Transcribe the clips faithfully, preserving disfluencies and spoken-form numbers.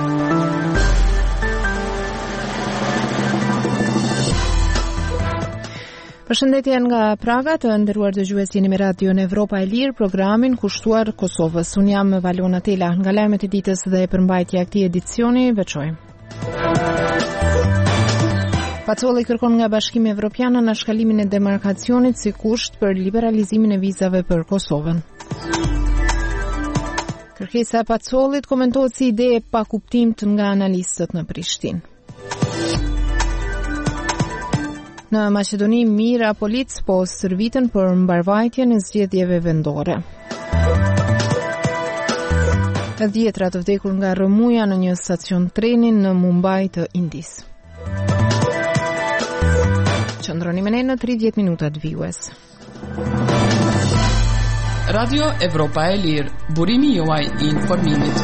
Përshëndetje nga Praga, të nderuar dëgjues, jeni me Radio në Evropa e Lirë, programin kushtuar Kosovës. Unë jam Valona Tela. Nga lajmet e ditës dhe përmbajtja e këtij edicioni, veçojmë. Pacolli kërkon nga Bashkimi Evropian anashkalimin e demarkacionit si kusht për liberalizimin e vizave për Kosovën. Kërkesa e Pacollit komentohet si ide e pa kuptimt nga analistët në Prishtinë. Në Maqedoni, Mira Polic po stërviten për mbarvajtjen e zgjedhjeve vendore. E dhjetra të vdekur nga rrëmuja në një stacion treni në Mumbai të Indisë. Qëndroni me ne në tridhjetë minutat vijues. Radio Evropa e Lirë, burimi juaj i informimit.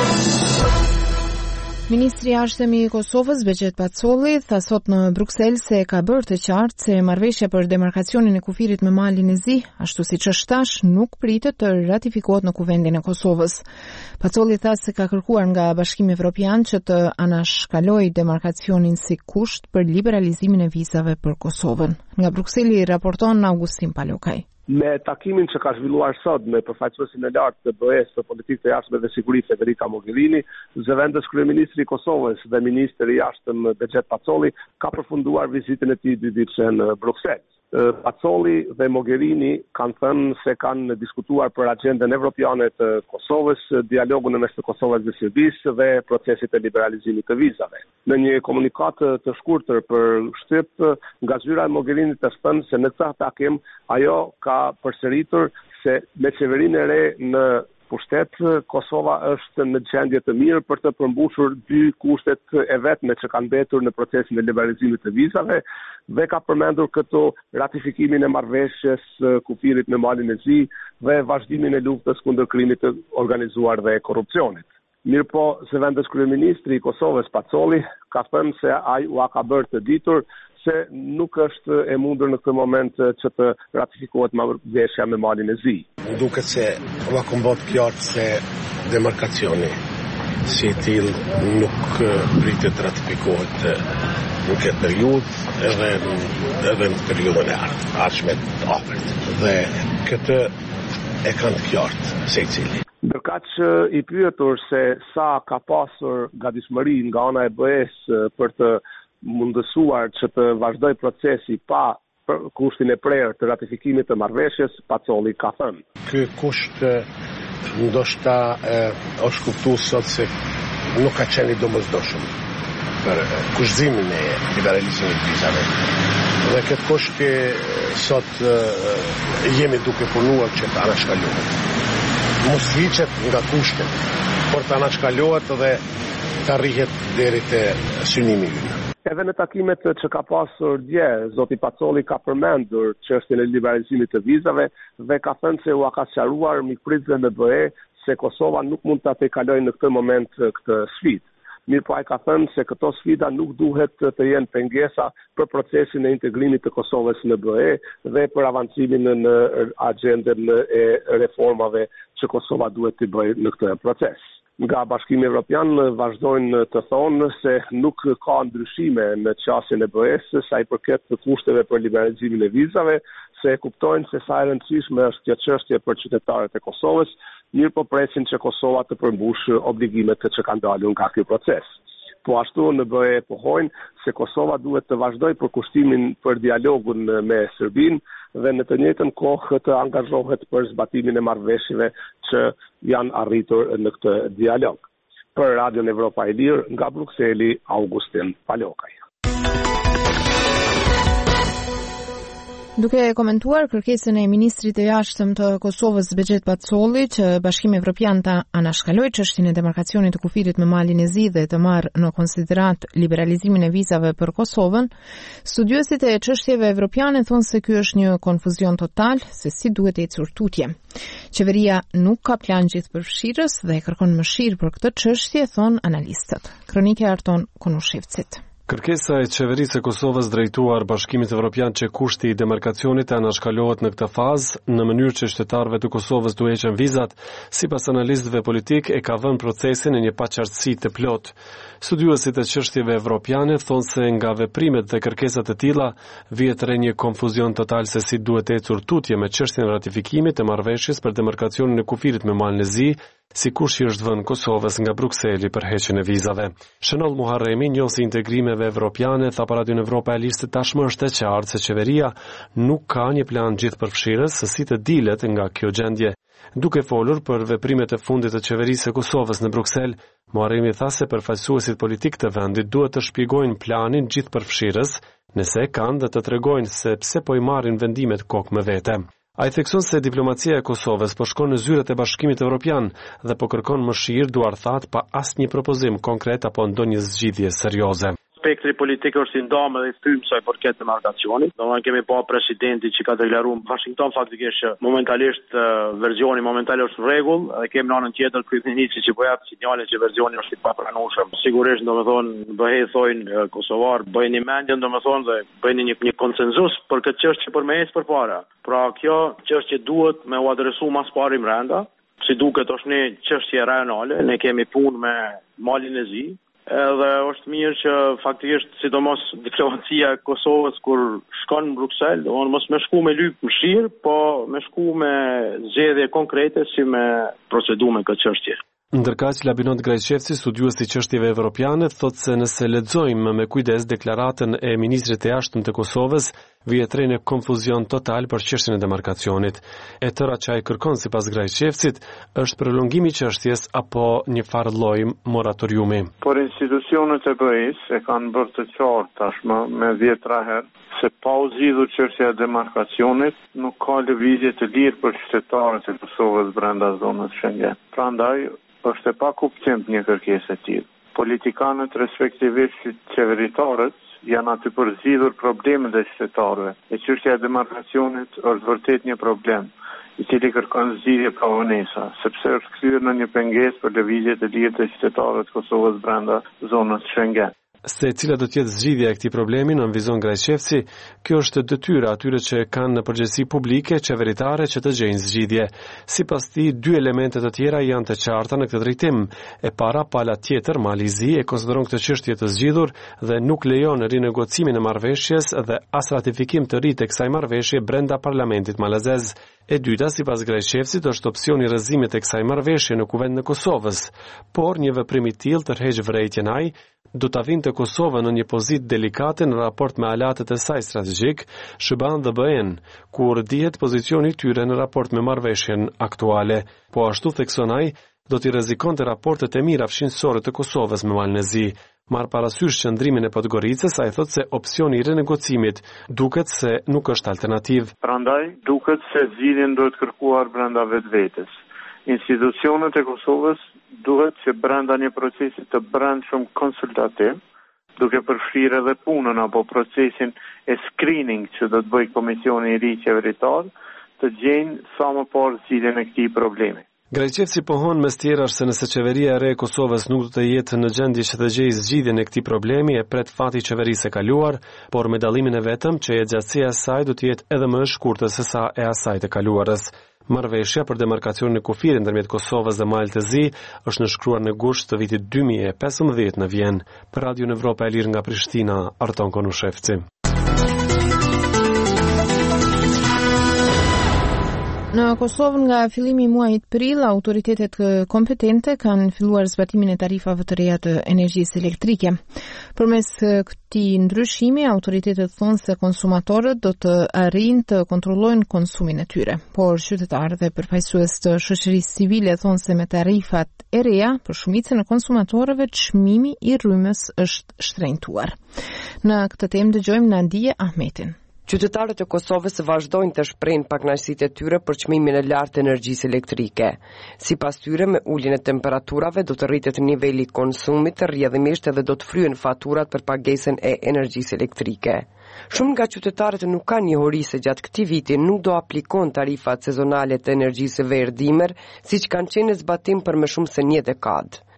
Ministri i Jashtëm i Kosovës, Begjet Pacolli, tha sot në Bruksel se ka bërë të qartë se marrëveshja për demarkacionin e kufirit me Malin e Zi, ashtu siç është tash, nuk pritet të ratifikohet në Kuvendin e Kosovës. Pacolli tha se ka kërkuar nga Bashkimi Evropian që të anashkalojë demarkacionin si kusht për liberalizimin e vizave për Kosovën. Nga Brukseli raporton Augustin Palokaj. Me takimin që ka zhvilluar sot me përfaqësuesin e lartë të B E-s të politikë të jashtme dhe siguri Federica Mogherini, zëvendës kryeministri i Kosovës dhe ministri i jashtëm Begjet Pacolli ka përfunduar vizitën e tij dy ditëse në Bruksel. Pacolli dhe Mogherini kanë thënë se kanë diskutuar për agjendën evropiane të Kosovës, dialogun mes të Kosovës dhe Serbisë dhe procesit të liberalizimit të vizave. Në një komunikat të shkurtër për Shtyp, nga zyra e Mogherinit është thënë se në këtë takim ajo ka përsëritur se me qeverinë e re në pushtet, Kosova është në gjendje të mirë për të përmbushur dy kushtet e vetme që kanë mbetur në procesin e liberalizimit të vizave dhe ka përmendur këto ratifikimin e marrëveshjes kufirit me Malin e Zi dhe vazhdimin e luftës kundër krimit të organizuar dhe korrupsionit. Mirë po, zëvendës kryeministri i Kosovës Pacolli ka thënë se ai u ka bërë të ditur se nuk është e mundur në këtë moment që të ratifikohet marrëveshja me Malin e Zi. Duket se u ka bërë qartë se demarkacioni si til nuk pritet të ratifikohet në këtë periudhë edhe, edhe në periudhën e ardhshme të afërt. Dhe këtë e kanë të qartë secili. Ndërkaq i pyetur se sa ka pasur gatishmëri nga ana e B E-s për të mundësuar që të vazhdoj procesi pa kushtin e prerë të ratifikimit të marrëveshjes, Pacolli ka thënë. Ky kusht ndoshta është kuptuar sot se nuk ka qenë i domosdoshëm për kushtzimin e liberalizimit të vizave. Dhe këtë kusht që sot jemi duke punuar që të anashkalohet. Mos hiqet nga kushtet, por të anashkalohet dhe të arrihet deri te synimi ynë. Edhe në takimet që ka pasur dje, zoti Pacolli ka përmendur çështjen e liberalizimit të vizave dhe ka thënë se u ka sqaruar mikpritëve në B E se Kosova nuk mund ta tejkalojë në këtë moment këtë sfidë. Mirë po ai ka thënë se këto sfida nuk duhet të jenë pengesa për procesin e integrimit të Kosovës në B E dhe për avancimin në agjendën e reformave që Kosova duhet të bëjë në këtë proces. Nga Bashkimi Evropian vazhdojnë të thonë se nuk ka ndryshime në qasjen e B E-s sa i përket të kushteve për liberalizimin e vizave, se kuptojnë se sa e rëndësishme është kjo çështje për qytetarët e Kosovës, mirë po presin që Kosova të përmbushë obligimet që kanë dalur nga ky proces. Po ashtu në B E pohojnë se Kosova duhet të vazhdojë përkushtimin për dialogun me Serbinë dhe në të njëjtën kohë të angazhohet për zbatimin e marrëveshjeve që janë arritur në këtë dialog. Për Radio Evropa e Lirë, nga Brukseli, Augustin Palokaj. Duke komentuar kërkesën e ministrit të jashtëm të Kosovës Begjet Pacolli që Bashkimi Evropian ta anashkalojë çështjen e demarkacionit të kufirit me Malin e Zi dhe të marrë në konsiderat liberalizimin e vizave për Kosovën, studiuesit e çështjeve evropiane thonë se ky është një konfuzion total se si duhet ecur tutje. Qeveria nuk ka plan gjithëpërfshirës dhe kërkon mëshirë për këtë çështje, thonë analistët. Kronika e Arton Konushevcit. Kërkesa e qeverisë e Kosovës drejtuar Bashkimit Evropian që kushti i demarkacionit të anashkalohet në këtë fazë në mënyrë që qytetarëve të Kosovës të heqen vizat, sipas analistëve politik e ka vënë procesin në një paqartësi të plot. Studiuesit e çështjeve evropiane thonë se nga veprimet dhe kërkesat e tilla vihet re një konfuzion total se si duhet ecur tutje me çështjen e ratifikimit të marrëveshjes për demarkacionin e kufirit me Malin e Zi, sikur që është vënë Kosovës nga Brukseli për heqjen e vizave. Shënoll Muharremi, njohësi integrimeve evropiane, tha para Radio Evropa e Lirë se tashmë është e qartë se qeveria nuk ka një plan gjithëpërfshirës se si të dilet nga kjo gjendje. Duke folur për veprimet e fundit të qeverisë së Kosovës në Bruksel, Muharremi tha se përfaqësuesit politik të vendit duhet të shpjegojnë planin gjithëpërfshirës, nëse kanë dhe të tregojnë se pse po i marrin vendimet kokë me vete. Ai thekson se diplomacia e Kosovës po shkon në zyret e Bashkimit Evropian dhe po kërkon mëshirë duarthat pa asnjë propozim konkret apo ndonjë zgjidhje serioze. Spektri politik është i ndamë dhe i thymë sa i përket demarkacionit. Domethënë kemi pa presidenti që ka deklaruar në Washington faktikisht që momentalisht uh, versioni momentalisht është rregull dhe kemi në anën tjetër kryeministri që po jap sinjale që versioni është i papranueshëm. Sigurisht domethënë bëhej thojnë uh, kosovar bëjnë mendjen domethënë dhe bëjnë një, një konsenzus për këtë çështje për me ecë përpara. Pra kjo çështje duhet me u adresu mas pari brenda. Si duket është një çështje rajonale, ne kemi punë me Malin e Zi. Edhe është mirë që faktikisht sidomos diplomacia e Kosovës kur shkon në Bruksel, domthonë mos më shku me lyp mëshirë, po më shku me zgjedhje konkrete si me procedu me këtë çështje. Ndërkaq Labinot Grajqevci, studiuesi i çështjeve evropiane, thotë se nëse lexojmë me kujdes deklaratën e ministrit të jashtëm të Kosovës, vihet re në konfuzion total për çështjen e demarkacionit. E tëra që ai kërkon sipas Grajqevcit është prolongimi i çështjes apo një farë lloj moratoriumi. Por institucionet e B E-s e kanë bërë të qartë tashmë me dhjetra herë se pa u zgjidhur çështja e demarkacionit nuk ka lëvizje të lirë për qytetarët e Kosovës brenda zonës Schengen. Prandaj është e pakuptim një kërkesë e tillë. Politikanët respektivisht qeveritarët janë aty për zgjidhur problemet e qytetarëve. E çështja e demarkacionit është vërtet një problem i cili kërkon zgjidhje pa vonesa, sepse është kthyer në një pengesë për lëvizje të lirë të qytetarëve të Kosovës brenda zonës Schengen. Se cila do të jetë zgjidhja e këtij problemi në vizon Grajqevci, kjo është detyra atyre që kanë në përgjegjësi publike qeveritare që të gjejnë zgjidhje. Sipas tij, dy elemente të tjera janë të qarta në këtë drejtim. E para, pala tjetër, Mali i Zi e konsideron këtë çështje të zgjidhur dhe nuk lejon rinegocimin e marrëveshjes dhe as ratifikim të ri të kësaj marrëveshje brenda parlamentit malazez. E dyta, sipas Grajqevcit, është opsioni i rrëzimit të kësaj marrëveshje në kuvend në Kosovës, por një veprim i tillë tërheq vërejtjen ai do ta vinte Kosovën në një pozitë delikate në raport me aleatët e saj strategjik, S B A dhe B E-n, kur dihet pozicioni i tyre në raport me marrëveshjen aktuale. Po ashtu thekson ai, do t'i rrezikonte raportet e mira fshinësore të Kosovës me Malin e Zi. Marr parasysh qëndrimin e Podgoricës, ai thotë se opsioni i renegocimit duket se nuk është alternativë. Prandaj duket se zgjidhjen duhet kërkuar brenda vetvetes. Institucionet e Kosovës duhet që brenda një procesi të brendshëm konsultativ, duke përfshirë edhe punën apo procesin e screening që do të bëjë komisioni i ri qeveritar, të gjejnë sa më parë zgjidhjen e këtij problemi. Grajqevci pohon mes tjerash se nëse qeveria e re e Kosovës nuk do të jetë në gjendje që të gjejë zgjidhjen e këtij problemi, e pret fati i qeverisë së kaluar, por me dallimin e vetëm që e gjatësia e saj do të jetë edhe më e shkurtër se sa e asaj të kaluarës. Marrëveshja për demarkacionin e kufirit ndërmjet Kosovës dhe Malit të Zi është nënshkruar në gusht të vitit dy mijë e pesëmbëdhjetë në Vjen. Për Radio Evropa e Lirë nga Prishtina, Arton Konushevci. Në Kosovë nga fillimi i muajit prill, autoritetet kompetente kanë filluar zbatimin e tarifave të reja të energjisë elektrike. Përmes këtij ndryshimi, autoritetet thonë se konsumatorët do të arrijnë të kontrollojnë konsumin e tyre, por qytetarët dhe përfaqësues të shoqërisë civile thonë se me tarifat e reja, për shumicën e konsumatorëve çmimi i rrymës është shtrenjtuar. Në këtë temë dëgjojmë Nadije Ahmetin. Qytetarët e Kosovës vazhdojnë të shprehin pakënaqësitë e tyre për çmimin e lartë të energjisë elektrike. Sipas tyre, me uljen e temperaturave do të rritet niveli i konsumit, rrjedhimisht edhe do të fryen faturat për pagesën e energjisë elektrike. Shumë nga qytetarët nuk kanë njohuri se gjatë këtij viti nuk do aplikon tarifat sezonale të energjisë verdimër, siç kanë qenë në zbatim për më shumë se një dekadë.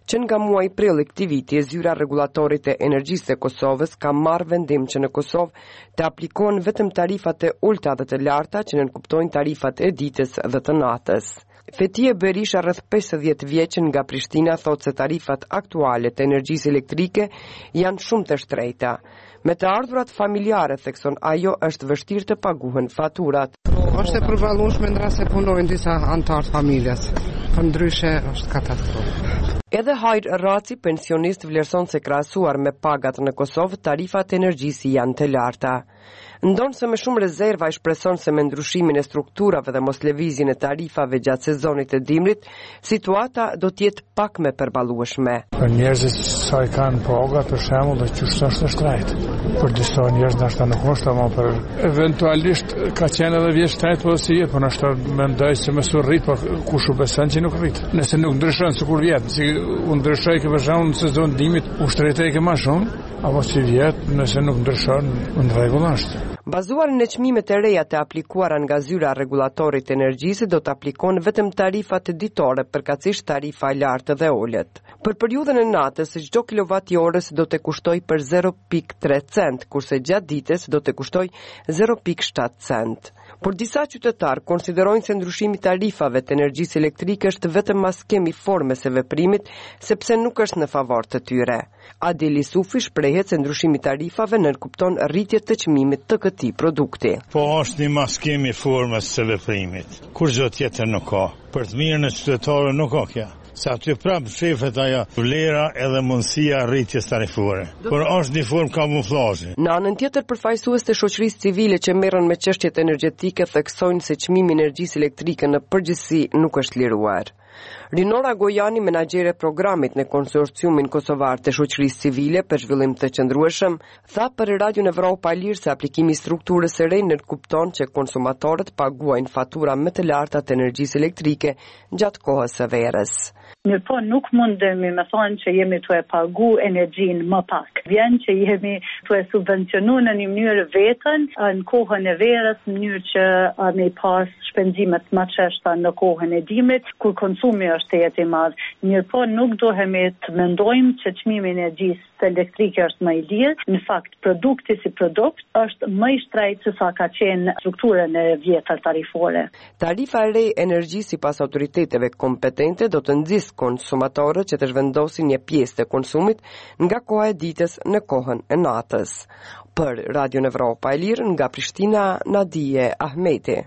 që nga muaji prill i këtij viti zyra rregullatorit e energjisë e Kosovës ka marrë vendim që në Kosovë të aplikohen vetëm tarifat e ulta dhe të larta që nënkuptojnë tarifat e ditës dhe të natës. Fetije Berisha, rreth pesëdhjetë vjeçën nga Prishtina, thotë se tarifat aktuale të energjisë elektrike janë shumë të shtrenjta. Me të ardhurat familjare, thekson ajo, është vështirë të paguhen faturat. Është e përballueshme ndra se punojnë disa antarë familjes. Përndryshe është katastrofë. Edhe Hajr Raci, pensionist, vlerëson se krahasuar me pagat në Kosovë, tarifat e energjisë janë të larta. Ndonë se me shumë rezerva i shpreson se me ndryshimin e strukturave dhe mos lëvizjen e tarifave gjatë sezonit të dimrit, situata do t'jetë pak me përballueshme. Për njerëzit sa i kanë pagat, për shembull, dhe qështë është shtrejt. Për disa njerëz ndoshta nuk është, ama për eventualisht ka qenë edhe vjet shtrejt, po si e, po ndoshta mendoj se më su rrit, po kush u beson që nuk rrit. Nëse nuk ndryshon sikur vjet, si u ndryshoi që për shembull në sezon dimit u shtrejtej që më shumë, apo si vjet, nëse nuk ndryshon, në rregull është. Bazuar në çmimet e reja të aplikuara nga zyra rregullatorit të energjisë, do të aplikon vetëm tarifat ditore, përkatësisht tarifa e lartë dhe ulët. Për periudhën e natës, çdo kilovati orës do të kushtoj për zero pikë tre cent, kurse gjatë ditës do të kushtoj zero pikë shtatë cent. Por disa qytetarë konsiderojnë se ndryshimi i tarifave të energjisë elektrike është vetëm maskemi forme se veprimit, sepse nuk është në favor të tyre. Adili Sufi shprehet se ndryshimi i tarifave nënkupton rritje të çmimit të këtij produkti. Po është një maskemi forme se veprimit. Kur gjë tjetër nuk ka. Për të mirën e qytetarëve nuk ka kjo. Se aty prapë shefet ajo vlera edhe mundësia rritjes tarifore. Por është një formë kamuflazhi. Në anën tjetër, përfaqësues të shoqërisë civile që merren me çështjet energjetike theksojnë se çmimi i energjisë elektrike në përgjithësi nuk është liruar. Rinora Gojani, menaxhere e programit në konsorciumin kosovar të shoqërisë civile për zhvillim të qëndrueshëm, tha për Radion Evropa e Lirë se aplikimi i strukturës së re nënkupton që konsumatorët paguajnë fatura më të larta të energjisë elektrike gjatë kohës së verës. Mirë po, nuk mundemi me thonë që jemi të e pagu energjin më pak. Vjen që jemi të e subvencionu në një mënyrë vetën në kohën e verës, në mënyrë që me pas shpenzimet më qeshta në kohën e dimrit, kur konsumi është jetë i madh. Mirë po, nuk dohemi të mendojmë që çmimi i energjisë elektrike është më i lirë. Në fakt, produkti si produkt është më i shtrejtë se sa ka qenë strukturën e vjetër tarifore. Tarifa e re e energjisë sipas autoriteteve kompetente do të nxjisë konsumatorët që të zhvendosin një pjesë të konsumit nga koha e ditës në kohën e natës. Për Radion Evropa e Lirë, nga Prishtina, Nadije Ahmeti.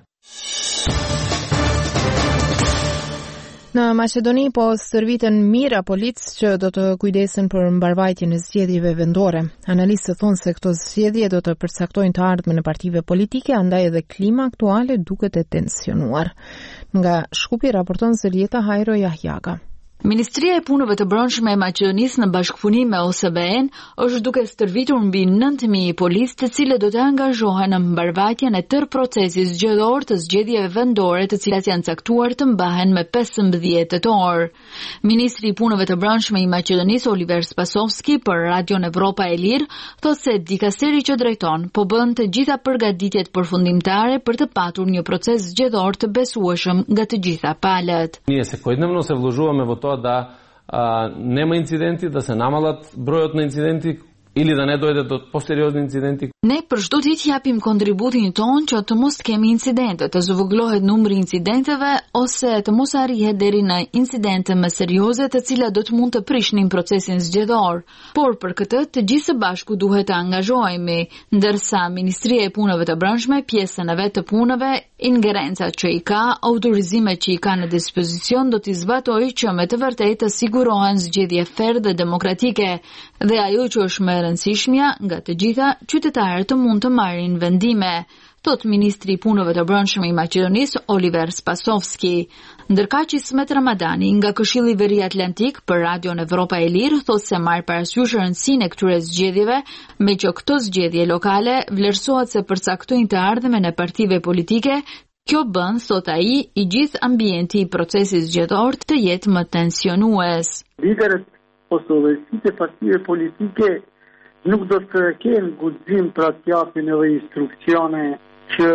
Në Maqedoni po stërviten mira policë që do të kujdesen për mbarvajtjen e zgjedhjeve vendore. Analistët thonë se këto zgjedhje do të përcaktojnë të ardhmen e partive politike, andaj edhe klima aktuale duket e tensionuar. Nga Shkupi raporton Zelieta Hajro Jahjaga. Ministria e Punëve të Brendshme e Maqedonisë në bashkëpunim me O S B E-n është duke stërvitur mbi nëntë mijë policë të cilët do të angazhohen në mbarvajtjen e tërë procesit zgjedhor të zgjedhjeve vendore, të cilat janë caktuar të mbahen me pesëmbëdhjetë tetor. Ministri i Punëve të Brendshme i Maqedonisë Oliver Spasovski për Radion Evropa e Lirë thotë se dikasteri që drejton po bën të gjitha përgatitjet përfundimtare për të patur një proces zgjedhor të besueshëm nga të gjitha palët. Ние секојдневно се вложуваме во тоа да а, нема инциденти, да се намалат бројот на инциденти или да не дојде до посериозни инциденти. Ne për çdo ditë japim kontributin ton që të mos kemi incidente, të zvogëlohet numri i incidenteve ose të mos arrihet deri në incidente më serioze të cilat do të mund të prishnin procesin zgjedhor. Por për këtë të gjithë së bashku duhet të angazhohemi, ndërsa Ministria e Punëve të Brendshme, pjesën e vet të punëve, ingerencat që i ka, autorizimet që i ka në dispozicion do t'i zbatojë që me të vërtetë të sigurohen zgjedhje fair dhe demokratike, dhe ajo që është më e rëndësishmja nga të gjitha qytetarët të mund të marrin vendime, thot Ministri i Punëve të Brendshme i Maqedonisë Oliver Spasovski. Ndërkaq Ismet Ramadani nga Këshilli Veri Atlantik për Radion Evropa e Lirë thotë se marr parasysh rëndësinë e këtyre zgjedhjeve, me që këto zgjedhje lokale vlerësohet se përcaktojnë të ardhmen e partive politike. Kjo bën, thot ai, i gjithë ambienti i procesit zgjedhor të jetë më tensionues. Liderët Kosovës, si partive politike nuk do të kenë guxim për të japin edhe instruksione që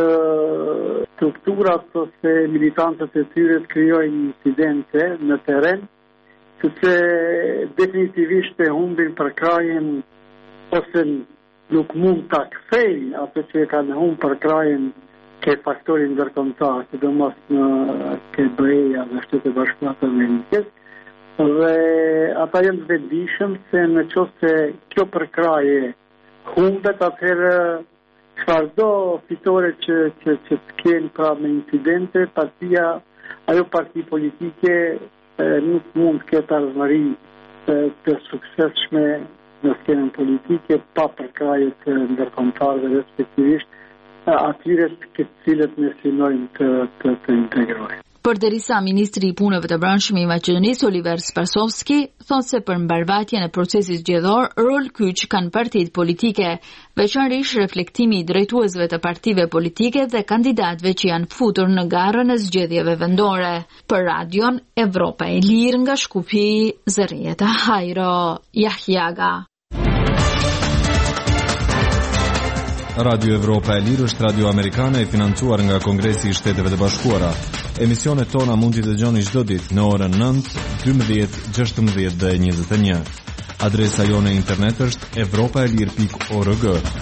strukturat ose militantët e tyre të krijojnë incidente në terren, sepse definitivisht e humbin për krajen ose nuk mund ta kthejnë ato që kanë humbur për krajen ke faktorin ndërkombëtar, sidomos në ke B E-ja dhe Shtetet e Bashkuara të Amerikës. Dhe ata janë të vetëdijshëm se në qoftë se kjo përkraje humbet, atëherë çfarëdo fitore që që që të kenë pra me incidente, partia, ajo parti politike e, nuk mund të ketë ardhmëri të suksesshme në skenën politike pa përkrajet të ndërkombëtarëve, respektivisht atyre të cilët ne synojmë të, të, të integrojnë. Përderisa ministri i punëve të brendshme i Maqedonisë Oliver Sparsovski thotë se për mbarvajtjen e procesit zgjedhor rol kyç kanë partitë politike, veçanërisht reflektimi i drejtuesve të partive politike dhe kandidatëve që janë futur në garën e zgjedhjeve vendore. Për Radion Evropa e Lirë nga Shkupi, Zërieta Hajro, Jahjaga. Radio Evropa e Lirë është radio amerikane e financuar nga Kongresi i Shteteve të Bashkuara. Emisionet tona mund t'i dëgjoni çdo ditë në orën nëntë, dymbëdhjetë, gjashtëmbëdhjetë dhe njëzet e një. Adresa jone internet është evropaelir pikë org.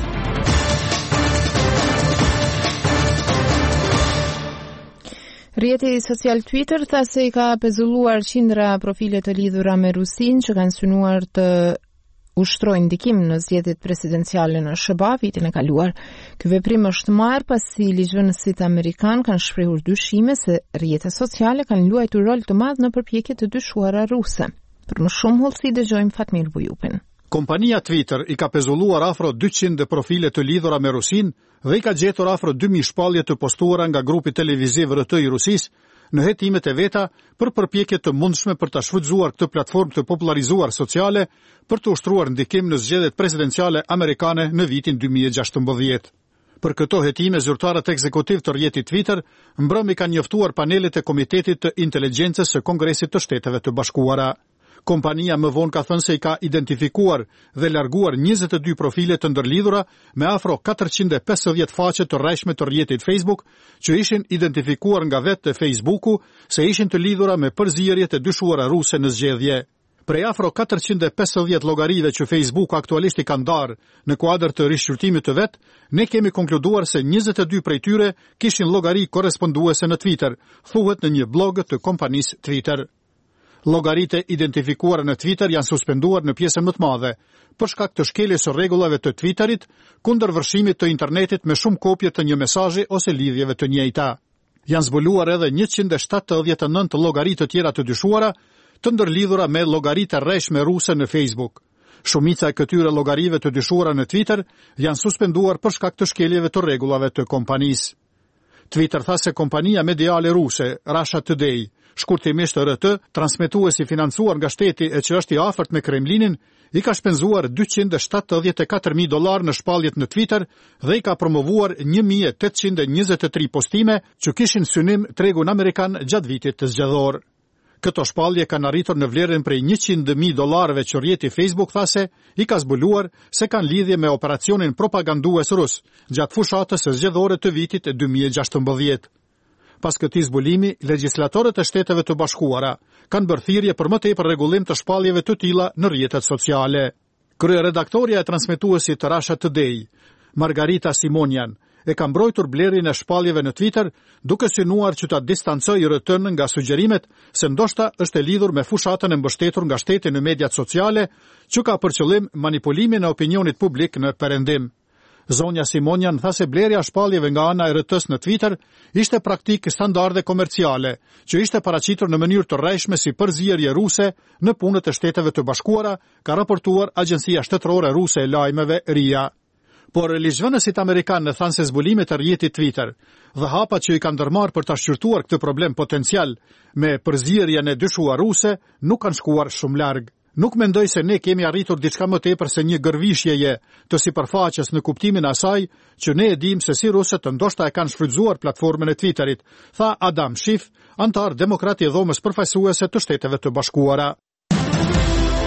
Rrjeti social Twitter tha se i ka pezulluar qindra profile të lidhura me Rusinë që kanë synuar të ushtrojnë ndikim në zgjedhjet presidenciale në S B A vitin e kaluar. Ky veprim është marrë pasi ligjvënësit amerikan kanë shprehur dyshime se rrjetet sociale kanë luajtur rol të madh në përpjekjet të dyshuara ruse. Për më shumë hollësi dëgjojmë Fatmir Bujupin. Kompania Twitter i ka pezulluar afro dyqind profile të lidhura me Rusinë dhe i ka gjetur afro dy mijë shpallje të postuara nga grupi televiziv R T i Rusisë në hetimet e veta për përpjekje të mundshme për ta shfrytzuar këtë platformë të popularizuar sociale për të ushtruar ndikim në zgjedhjet presidenciale amerikane në vitin dy mijë e gjashtëmbëdhjetë. Për këto hetime, zyrtarët ekzekutiv të rrjetit Twitter mbrëmi kanë njoftuar panelet e Komitetit të Inteligjencës së Kongresit të Shteteve të Bashkuara. Kompania më vonë ka thënë se i ka identifikuar dhe larguar njëzet e dy profile të ndërlidhura me afro katërqind e pesëdhjetë faqe të rrejshme të rrjetit Facebook, që ishin identifikuar nga vetë Facebooku se ishin të lidhura me përzierjet e dyshuara ruse në zgjedhje. Prej afro katërqind e pesëdhjetë llogarive që Facebook aktualisht i ka ndarë në kuadër të rishqyrtimit të vet, ne kemi konkluduar se njëzet e dy prej tyre kishin llogari korresponduese në Twitter, thuhet në një blog të kompanisë Twitter. Llogaritë identifikuara në Twitter janë suspenduar në pjesën më të madhe për shkak të shkeljes së rregullave të Twitterit kundër vërshimit të internetit me shumë kopje të një mesazhi ose lidhjeve të njëjta. Janë zbuluar edhe njëqind e shtatëdhjetë e nëntë llogaritë të tjera të dyshuara të ndërlidhura me llogaritë rreshme ruse në Facebook. Shumica e këtyre llogarive të dyshuara në Twitter janë suspenduar për shkak të shkeljeve të rregullave të kompanisë. Twitter tha se kompania mediale ruse Russia Today, shkurtimisht R T, transmetuesi financuar nga shteti e që është i afërt me Kremlinin, i ka shpenzuar dyqind e shtatëdhjetë e katër mijë dollar në shpalljet në Twitter dhe i ka promovuar një mijë e tetëqind e njëzet e tre postime që kishin synim tregun amerikan gjatë vitit të zgjedhor. Këto shpallje kanë arritur në vlerën prej njëqind mijë dollarëve që rrjeti Facebook thase i ka zbuluar se kanë lidhje me operacionin propagandues rus gjatë fushatës së zgjedhore të vitit dy mijë e gjashtëmbëdhjetë. Pas këtij zbulimi, legjislatorët e Shteteve të Bashkuara kanë bërë thirrje për më tepër rregullim të shpalljeve të tilla në rrjetet sociale. Kryeredaktoria e transmetuesit të Russia Today, Margarita Simonian, e ka mbrojtur blerjen e shpalljeve në Twitter, duke synuar që ta distancojë R T-n nga sugjerimet se ndoshta është e lidhur me fushatën e mbështetur nga shteti në mediat sociale, që ka për qëllim manipulimin e opinionit publik në perëndim. Zonja Simonian tha se blerja e shpalljeve nga ana e R T-s në Twitter ishte praktikë standarde komerciale, që ishte paraqitur në mënyrë të rrejshme si përzierje ruse në punët e Shteteve të Bashkuara, ka raportuar Agjencia Shtetërore Ruse e Lajmeve R I A. Por ligjvënësit amerikanë thanë se zbulimet e rrjetit Twitter dhe hapat që i kanë ndërmarrë për ta shqyrtuar këtë problem potencial me përzierjen e dyshuar ruse nuk kanë shkuar shumë larg. Nuk mendoj se ne kemi arritur diçka më tepër se një gërvishjeje të sipërfaqes në kuptimin e asaj që ne e dimë se si rusët ndoshta e kanë shfrytzuar platformën e Twitterit, tha Adam Schiff, antar demokrati i dhomës përfaqësuese të Shteteve të Bashkuara.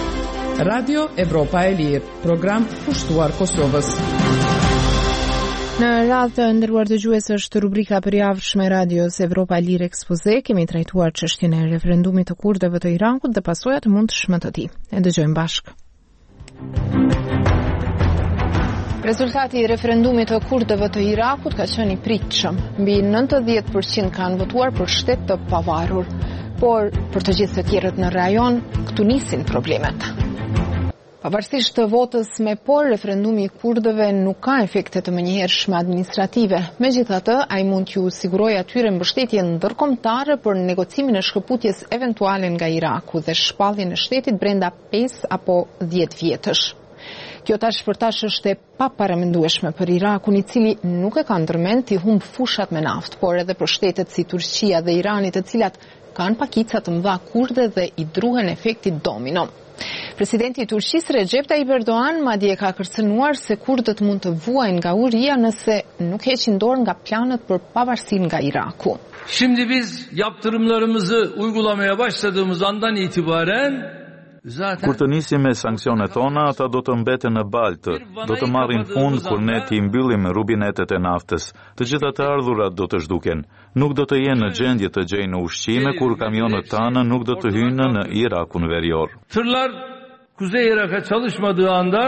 Radio Evropa e Lirë, program pushtuar Kosovës. Në radhë të nderuar dëgjues, është rubrika përjavshme e radios Evropa Lirë Ekspoze. Kemi trajtuar çështjen e referendumit të kurdëve të Irakut dhe pasojat e mundshme të tij. E dëgjojmë bashkë. Rezultati i referendumit të kurdëve të Irakut ka qenë i pritshëm. Mbi nëntëdhjetë përqind kanë votuar për shtet të pavarur, por për të gjithë të tjerët në rajon, këtu nisin problemet. Pavarësisht të votës me por, referendumi i kurdëve nuk ka efekte të menjëhershme administrative. Megjithatë, ai mund t'ju sigurojë atyre mbështetje ndërkombëtare për negocimin e shkëputjes eventuale nga Iraku dhe shpalljen e shtetit brenda pesë apo dhjetë vjetësh. Kjo tash për tash është e paparamendueshme për Irakun, i cili nuk e ka ndërmend t'i humb fushat me naftë, por edhe për shtetet si Turqia dhe Irani, të cilat kanë pakica të mëdha kurde dhe i druhen efektit domino. Presidenti i Turqisë Recep Tayyip Erdogan madje ka kërcënuar se kurdët mund të vuajnë nga uria nëse nuk heqin dorë nga planet për pavarësinë nga Iraku. Şimdi biz yaptırımlarımızı uygulamaya başladığımız andan itibaren Kur të nisim me sanksionet tona, ata do të mbeten në baltë, do të marrin fund kur ne t'i mbyllim rubinetet e naftës. Të gjitha të ardhurat do të zhduken. Nuk do të jenë në gjendje të gjejnë ushqime kur kamionët tanë nuk do të hynë në Irakun verior. Tırlar Kuzey Irak'a çalışmadığı anda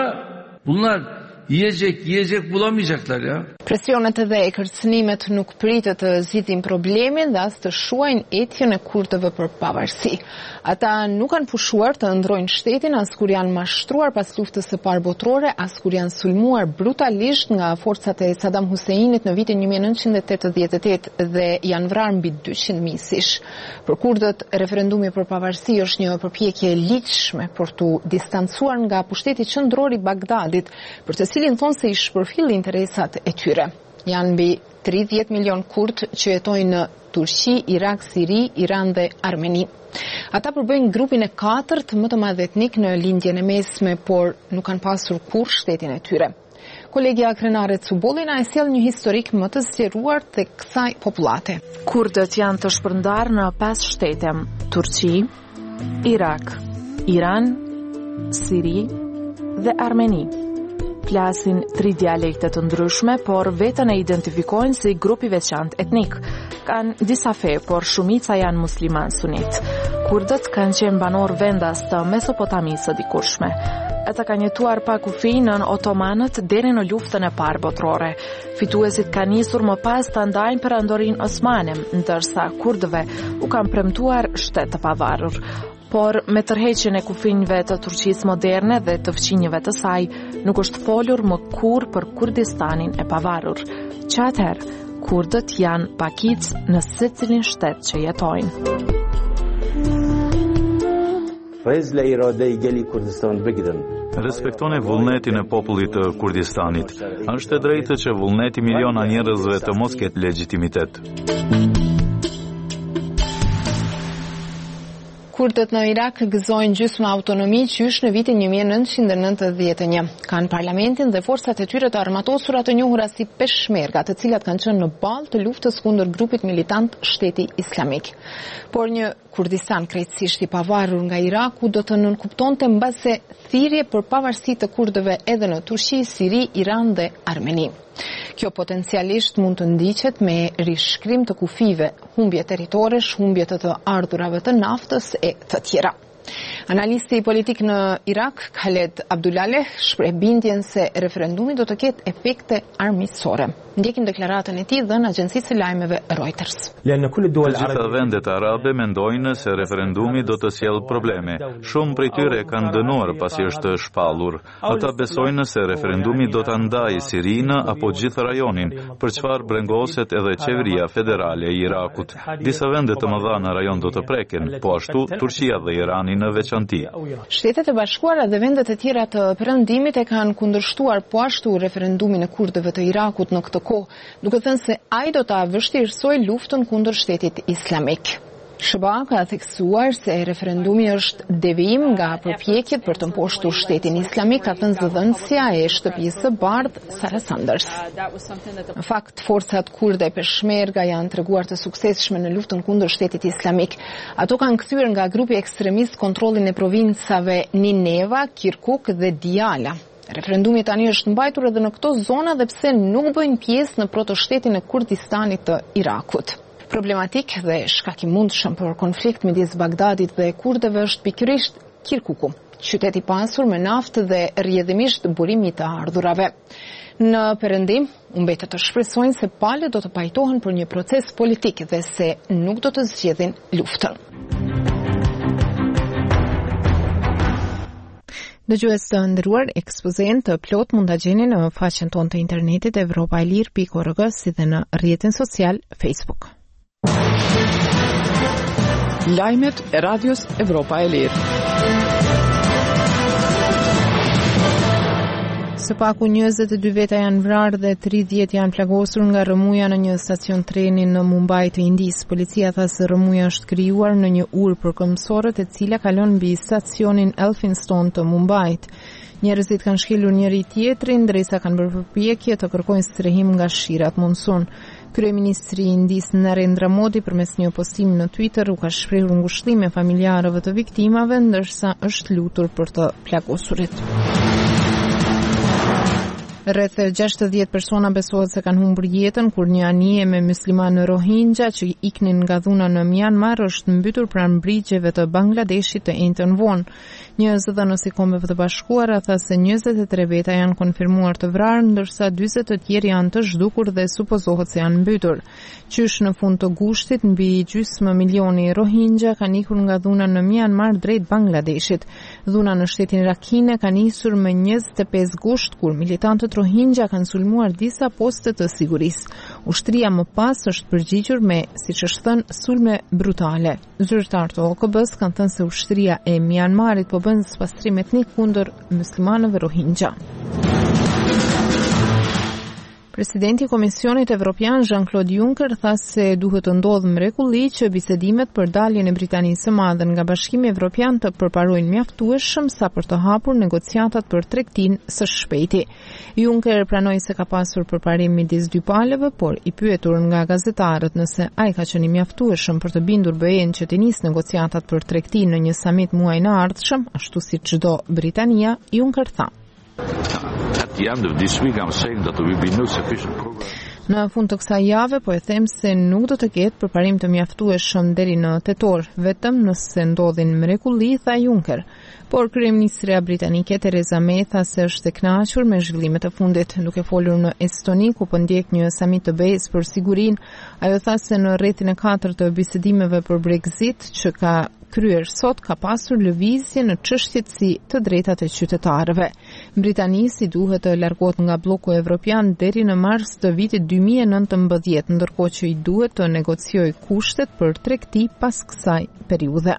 bunlar yiyecek yiyecek bulamayacaklar ya. Presionet dhe e kërcënimet nuk pritet të zgjidhin problemin dhe as të shuajnë etjen e kurdëve për pavarësi. Ata nuk kanë pushuar të ndrojnë shtetin as kur janë mashtruar pas luftës së parë botërore, as kur janë sulmuar brutalisht nga forcat e Saddam Huseinit në vitin një mijë e nëntëqind e tetëdhjetë e tetë dhe janë vrarë mbi dyqind misish. Për kurdët, referendumi për pavarësi është një përpjekje e ligjshme për t'u distancuar nga pushteti qendror i Bagdadit, për të cilin thonë se i shpërfill interesat e tyre. Janë mbi tridhjetë milion kurd që jetojnë në Turqi, Irak, Siri, Iran dhe Armeni. Ata përbëjnë grupin e katërt më të madh etnik në lindjen e mesme, por nuk kanë pasur kurrë shtetin e tyre. Kolegja krenare Cubolli na e sjell një historik më të zgjeruar të kësaj popullate. Kurdët janë të shpërndarë në pesë shtete: Turqi, Irak, Iran, Siri dhe Armeni. Flasin tri dialekte të ndryshme, por vetën e identifikojnë si grup i veçantë etnik. Kanë disa fe, por shumica janë musliman sunit. Kurdët kanë qenë banor vendas të Mesopotamisë së dikurshme. Ata kanë jetuar pa kufi nën otomanët deri në luftën e parë botërore. Fituesit kanë nisur më pas të ndajnë perandorinë osmane, ndërsa kurdëve u kanë premtuar shtet të pavarur. Por me tërheqjen e kufinjve të Turqisë moderne dhe të fqinjeve të saj, nuk është folur më kur për Kurdistanin e pavarur. Që atëherë, kurdët janë pakic në secilin shtet që jetojnë. Respektoni vullnetin e popullit të Kurdistanit. Është e drejtë që vullneti miliona njerëzve të mos ketë legjitimitet. Kurdët në Irak gëzojnë gjysmë autonomi qysh në vitin një mijë e nëntëqind e nëntëdhjetë e një. Kanë parlamentin dhe forcat e tyre të armatosura të njohura si peshmerga, të cilat kanë qenë në balë të luftës kundër grupit militant Shteti Islamik. Por një Kurdistan krejtësisht i pavarur nga Iraku do të nënkuptonte mbase thirrje për pavarësi të kurdëve edhe në Turqi, Siri, Iran dhe Armeni. Kjo potencialisht mund të ndiqet me rishkrim të kufive, humbje territoresh, humbje të të ardhurave të naftës e të tjera. Analisti politik në Irak, Khaled Abdullaleh, shpreh bindjen se referendumi do të ketë efekte armiqësore. Ndjekim deklaratën e tij dhënë agjencisë së lajmeve Reuters. Të gjitha vendet arabe mendojnë se referendumi do të sjellë probleme. Shumë prej tyre kanë dënuar pasi është shpallur. Ata besojnë se referendumi do ta ndajë Sirinë apo gjithë rajonin, për çfarë brengoset edhe qeveria federale e Irakut. Disa vende të mëdha në rajon do të preken, po ashtu Turqia dhe Irani në veçanti. Shtetet e Bashkuara dhe vendet e tjera të Perëndimit e kanë kundërshtuar po ashtu referendumin e kurdëve të Irakut në këtë kohë, duke thënë se ai do ta vështirësojë luftën kundër Shtetit Islamik. Shëba ka theksuar se referendumi është devijim nga përpjekjet për të mposhtur Shtetin Islamik, ka thënë zëdhënësja e shtëpisë së bardhë Sara Sanders. Në fakt, forcat kurde peshmerga janë treguar të suksesshme në luftën kundër Shtetit Islamik. Ato kanë kthyer nga grupi ekstremist kontrollin e provincave Nineva, Kirkuk dhe Diyala. Referendumi tani është mbajtur edhe në këto zona dhe pse nuk bëjnë pjesë në protoshtetin e Kurdistanit të Irakut. Problematik dhe shkak i mundshëm për konflikt midis Bagdadit dhe kurdëve është pikërisht Kirkuku, qytet i pasur me naftë dhe rrjedhimisht burimi të ardhurave. Në Perëndim, u mbetet të shpresojnë se palët do të pajtohen për një proces politik dhe se nuk do të zgjedhin luftën. Dëgjues të nderuar, ekspozen të plot mund ta gjeni në faqen tonë të internetit europa e lir pikë org si dhe në rrjetin social Facebook. Lajmet e radios Europa e Lirë. Së paku njëzet e dy veta janë vrarë dhe tridhjetë janë plagosur nga rëmuja në një stacion treni në Mumbai të Indisë. Policia tha se rëmuja është krijuar në një urë përkëmbësore e cila kalon mbi stacionin Elphinstone të Mumbait. Njerëzit kanë shkelur njëri tjetrin ndërsa kanë bërë përpjekje të kërkojnë strehim nga shirat monsun. Kryeministri i Indisë Narendra Modi përmes një postimi në Twitter u ka shprehur ngushëllime familjarëve të viktimave ndërsa është lutur për të plagosurit. Rreth gjashtëdhjetë persona besohet se kanë humbur jetën kur një anije me muslimanë Rohingya që iknin nga dhuna në Myanmar është mbytur pranë brigjeve të Bangladeshit të njëjtën vonë. Një zëdhënës i Kombeve të Bashkuara tha se njëzet e tre veta janë konfirmuar të vrarë, ndërsa dyzet të tjerë janë të zhdukur dhe supozohet se janë mbytur. Qysh në fund të gushtit, mbi gjysmë milioni Rohingya kanë ikur nga dhuna në Myanmar drejt Bangladeshit. Dhuna në shtetin Rakhine ka nisur me njëzet e pesë gusht kur militantët Rohingya kanë sulmuar disa poste të sigurisë. Ushtria më pas është përgjigjur me, siç është thënë, sulme brutale. Zyrtarët e O K B-s kanë thënë se ushtria e Myanmarit po bën spastrim etnik kundër muslimanëve Rohingya. Presidenti i Komisionit Evropian Jean-Claude Juncker tha se duhet të ndodhë mrekulli që bisedimet për daljen e Britanisë së Madhe nga Bashkimi Evropian të përparojnë mjaftueshëm sa për të hapur negociatat për tregtinë së shpejti. Juncker pranoi se ka pasur përparim midis dy palëve, por i pyetur nga gazetarët nëse ai ka qenë i mjaftueshëm për të bindur B E-n që të nisë negociatat për tregtinë në një samit muajin e ardhshëm, ashtu si çdo Britania, Juncker tha: At the end of this week I'm saying that there will be no sufficient progress. Në fund të kësaj jave po e them se nuk do të ketë përparim të mjaftueshëm deri në tetor, vetëm nëse ndodhin mrekulli, tha Juncker. Por kryeministra britanike Theresa May tha se është e kënaqur me zhvillimet e fundit. Duke folur në Estoni ku po ndjek një samit të B E-s për sigurinë, ajo tha se në rrethin e katërt të bisedimeve për Brexit që ka kryer sot ka pasur lëvizje në çështjet si të drejtat e qytetarëve. Britania duhet të largohet nga bloku evropian deri në mars të vitit dy mijë e nëntëmbëdhjetë, ndërkohë që i duhet të negociojë kushtet për tregti pas kësaj periudhe.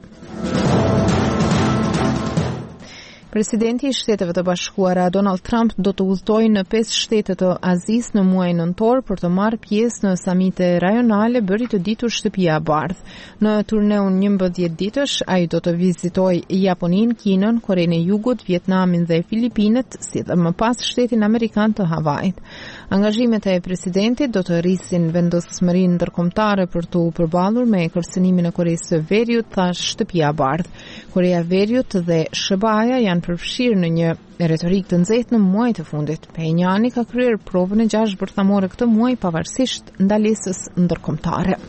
Presidenti i Shteteve të Bashkuara Donald Trump do të udhtojë në pesë shtete të Azisë në muajin nëntor për të marrë pjesë në samite rajonale bëri të ditur Shtëpia e Bardhë. Në turneun njëmbëdhjetë ditësh, ai do të vizitojë Japoninë, Kinën, Korenë e Jugut, Vietnamin dhe Filipinet, si dhe më pas shtetin amerikan të Havajit. Angazhimet e presidentit do të rrisin vendosmërinë ndërkombëtare për të përballur me kërcënimin e Koreas së Veriut, tha Shtëpia e Bardhë. Korea e Veriut dhe S B A-ja janë përfshirë në një retorik të nxehtë në muajt e fundit. Pyongyang ka kryer provën e gjashtë bërthamore këtë muaj pavarësisht ndalesës ndërkombëtare.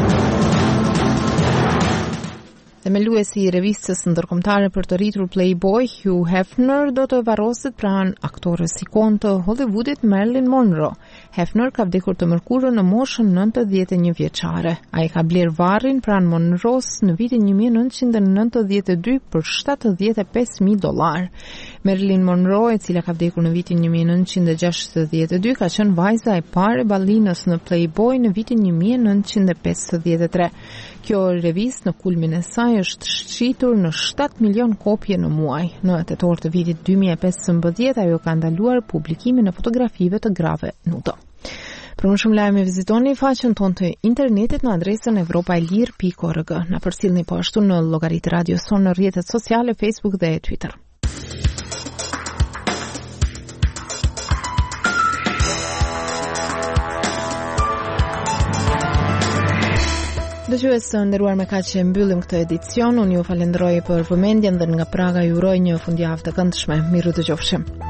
Themeluesi i revistës ndërkombëtare për të rritur Playboy, Hugh Hefner, do të varroset pranë aktorës ikon të Hollywoodit Marilyn Monroe. Hefner ka vdekur të mërkurën në moshën nëntëdhjetë e një vjeçare. Ai ka bler varrin pranë Monroes në vitin një mijë e nëntëqind e nëntëdhjetë e dy për shtatëdhjetë e pesë mijë dollar. Marilyn Monroe, e cila ka vdekur në vitin një mijë e nëntëqind e gjashtëdhjetë e dy, ka qenë vajza e parë e ballinës në Playboy në vitin një mijë e nëntëqind e pesëdhjetë e tre. Kjo revistë në kulmin e saj është shqitur në shtatë milion kopje në muaj. Në tetor të vitit dy mijë e pesëmbëdhjetë ajo ka ndaluar publikimin e fotografive të grave nudo. Për më shumë lajme vizitoni faqen tonë të internetit në adresën europa e lir pikë org. Na përcjellni po ashtu në llogaritë Radio Son në rrjetet sociale Facebook dhe Twitter. Dëgjues të nderuar, me kaq që mbyllim këtë edicion, unë ju falenderoj për vëmendjen dhe nga Praga ju uroj një fundjavë të këndshme. Miru dëgjofshim.